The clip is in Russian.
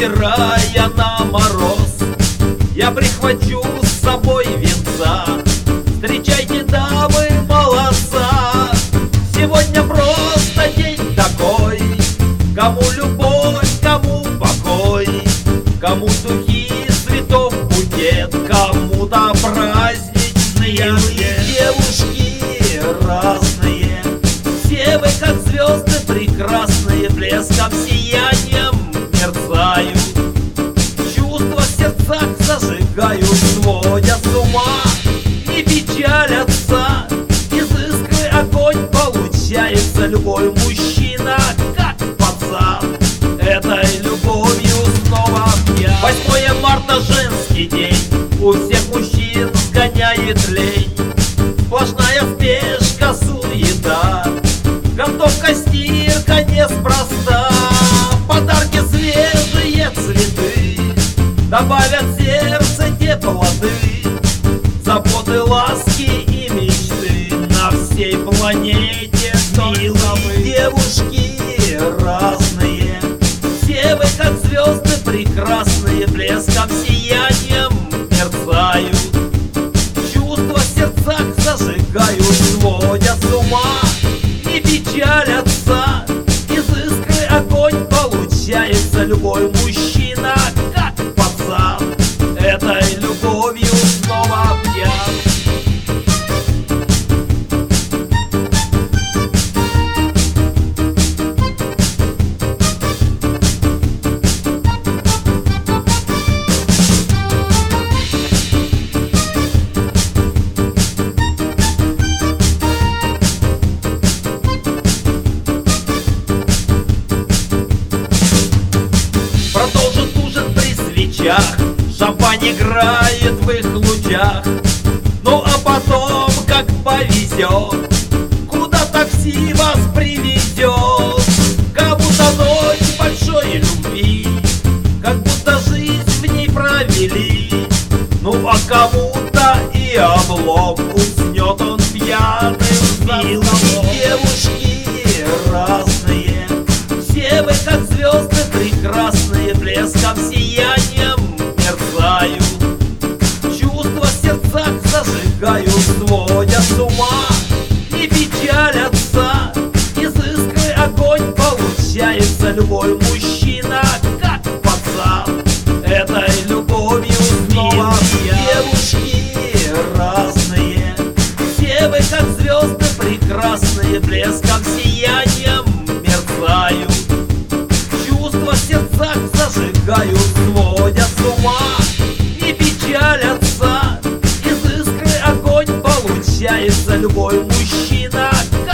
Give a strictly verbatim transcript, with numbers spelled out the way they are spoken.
невзирая на мороз, я прихвачу с собой венца. Встречайте, дамы, молодца, сегодня просто день такой. Кому любовь, кому покой, кому духи цветов букет, кому-то праздничные девушки разные. Все вы, как звезды прекрасные, блеском, сиянием мерцают. Чувства в сердцах зажигают, сводят с ума и печалятся. Из искры огонь получается, любой мужчина как пацан этой любовью снова пьян. Восьмое марта женский день, у всех мужчин сгоняет лень. Сплошная спешка, суета, готовка, стирка неспроста. Подарки, свежие цветы добавят в сердце теплоты. Заботы, ласки и мечты на всей планете. Милые девушки разные, все вы, как звезды прекрасные, блеском, сиянием мерцают. Чувства в сердцах зажигают, сводят с ума и печалятся. Из искры огонь получается, любой мужчина как пацан этой любовью снова пьян. Продолжит ужин при свечах, шампань играет в их лучах. Ну а потом, как повезет, куда такси вас привезет. Кому-то ночь большой любви, как будто жизнь в ней провели. Ну а кому-то и облом, уснет он пьяным. Милые девушки разные, все вы, как звезды прекрасные, блеском, сиянием мерцают. Чувства в сердцах зажигают, сводят с ума и печалятся. Из искры огонь получается, любой мужчина как пацан этой любовью снова пьян. Девушки разные, все вы, как звезды прекрасные, блеском, сиянием мерцают. Чувства в сердцах зажигают, сводят с ума и печалятся. Из искры огонь получается, любой мужчина